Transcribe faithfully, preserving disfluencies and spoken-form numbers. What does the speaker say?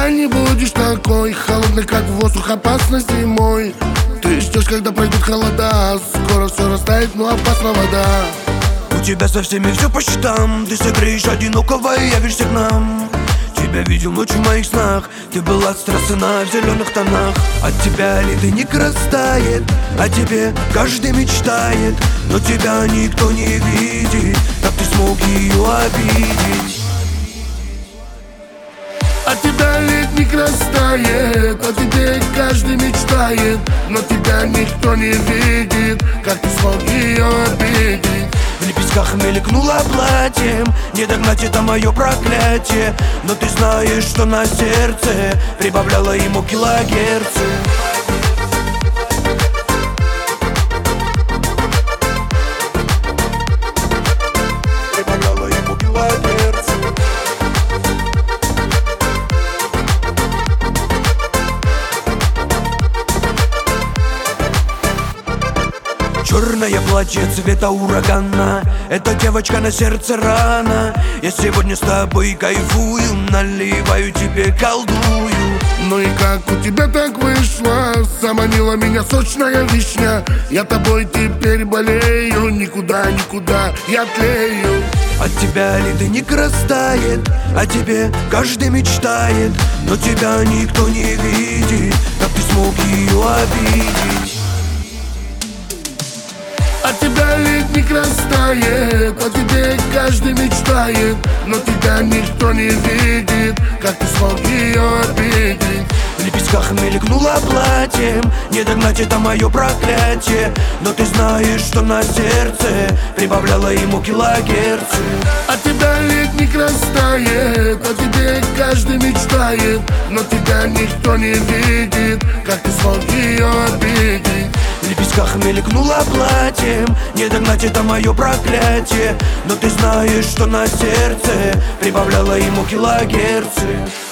никогда не будешь такой холодный, как воздух, опасность зимой. Ты ждешь, когда пройдут холода, скоро все растает, но опасна вода. У тебя со всеми все по счетам, ты согреешь одинокого и явишься к нам. Тебя видел ночью в моих снах, ты была страстна в зеленых тонах. От тебя ледник растает, о тебе каждый мечтает, но тебя никто не видит, как ты смог ее обидеть. От тебя ледник растает, о тебе каждый мечтает, но тебя никто не видит, как ты смог ее обидеть. В лепестках мелькнуло платьем, не догнать это мое проклятие. Но ты знаешь, что на сердце прибавляло ему килогерцы. Прибавляло ему килогерцы. Черное платье цвета урагана, эта девочка на сердце рана. Я сегодня с тобой кайфую, наливаю тебе, колдую. Ну и как у тебя так вышло? Заманила меня сочная вишня. Я тобой теперь болею, никуда, никуда я тлею. От тебя ледник растает, о тебе каждый мечтает, но тебя никто не видит, как ты смог ее обидеть. От тебя ледник растает, о тебе каждый мечтает, но тебя никто не видит, как ты смог ее обидеть. В лепестках мелькнуло платьем, не догнать это мое проклятие. Но ты знаешь, что на сердце прибавляло ему килогерцы. От тебя ледник растает, о тебе каждый мечтает, но тебя никто не видит, как ты смог ее обидеть. В лепестках мелькнуло платьем, не догнать это мое проклятие. Но ты знаешь, что на сердце прибавляло ему килогерцы.